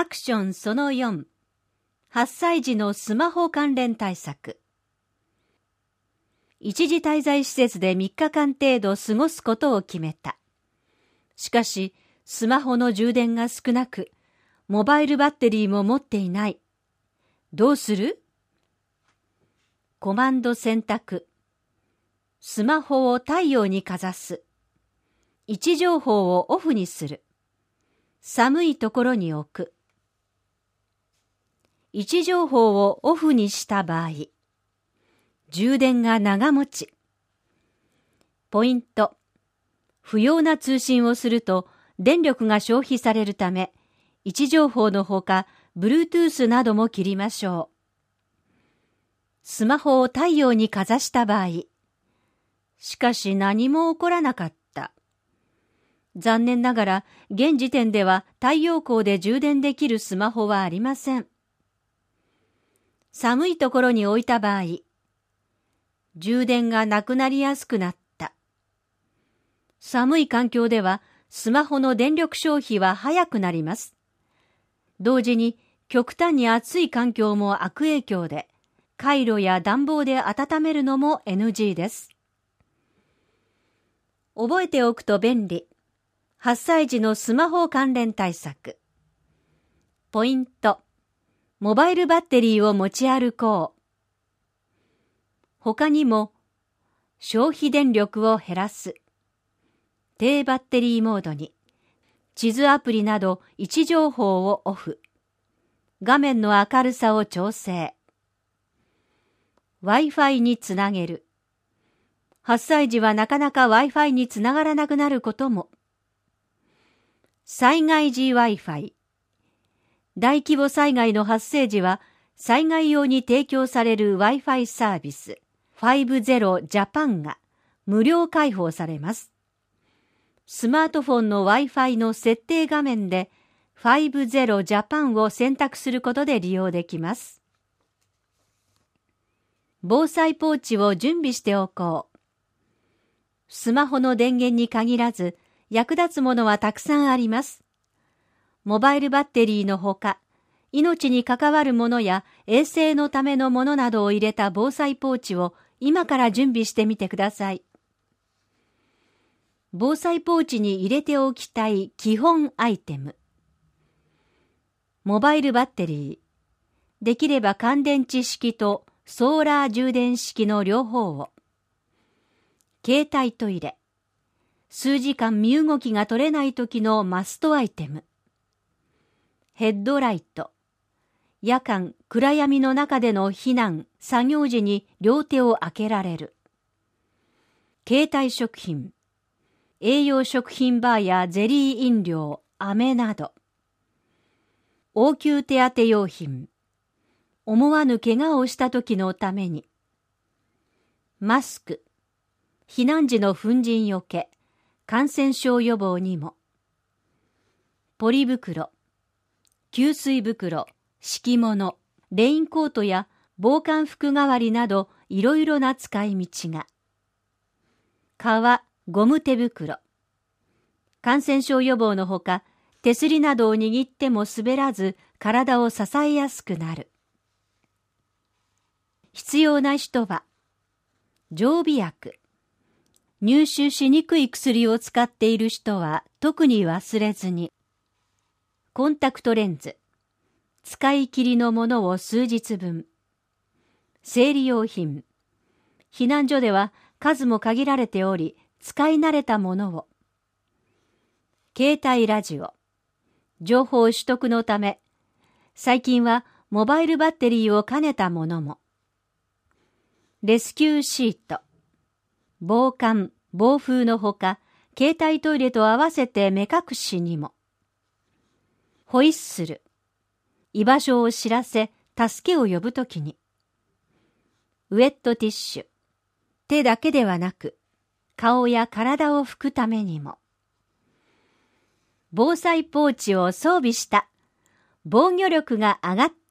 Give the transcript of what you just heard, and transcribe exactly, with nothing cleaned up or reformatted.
アクションそのよん、はっさい児のスマホ関連対策。一時滞在施設でみっかかん程度過ごすことを決めた。しかし、スマホの充電が少なく、モバイルバッテリーも持っていない。どうする？コマンド選択。スマホを太陽にかざす。位置情報をオフにする。寒いところに置く。位置情報をオフにした場合、充電が長持ち。ポイント。不要な通信をすると電力が消費されるため、位置情報のほか、Bluetooth なども切りましょう。スマホを太陽にかざした場合、しかし何も起こらなかった。残念ながら、現時点では太陽光で充電できるスマホはありません。寒いところに置いた場合、充電がなくなりやすくなった。寒い環境では、スマホの電力消費は早くなります。同時に、極端に暑い環境も悪影響で、カイロや暖房で温めるのも エヌジー です。覚えておくと便利。はっさい児のスマホ関連対策。ポイント。モバイルバッテリーを持ち歩こう。他にも、消費電力を減らす。低バッテリーモードに、地図アプリなど位置情報をオフ。画面の明るさを調整。Wi-Fi につなげる。はっさい児はなかなか Wi-Fi につながらなくなることも。災害時 Wi-Fi。大規模災害の発生時は、災害用に提供される Wi-Fi サービス、ファイブゼロジャパンが無料開放されます。スマートフォンの Wi-Fi の設定画面で、ファイブゼロジャパンを選択することで利用できます。防災ポーチを準備しておこう。スマホの電源に限らず、役立つものはたくさんあります。モバイルバッテリーのほか、命に関わるものや衛生のためのものなどを入れた防災ポーチを今から準備してみてください。防災ポーチに入れておきたい基本アイテム。モバイルバッテリー。できれば乾電池式とソーラー充電式の両方を。携帯トイレ。数時間身動きが取れない時のマストアイテム。ヘッドライト。夜間、暗闇の中での避難、作業時に両手を開けられる。携帯食品。栄養食品バーやゼリー飲料、飴など。応急手当用品。思わぬ怪我をした時のために。マスク。避難時の粉塵よけ、感染症予防にも。ポリ袋。給水袋、敷物、レインコートや防寒服代わりなどいろいろな使い道が。革、ゴム手袋。感染症予防のほか、手すりなどを握っても滑らず体を支えやすくなる。必要な人は、常備薬。入手しにくい薬を使っている人は特に忘れずに。コンタクトレンズ。使い切りのものを数日分。生理用品。避難所では数も限られており、使い慣れたものを。携帯ラジオ。情報取得のため、最近はモバイルバッテリーを兼ねたものも。レスキューシート。防寒、防風のほか、携帯トイレと合わせて目隠しにも。ホイッスル。居場所を知らせ、助けを呼ぶときに。ウェットティッシュ。手だけではなく、顔や体を拭くためにも。防災ポーチを装備した。防御力が上がった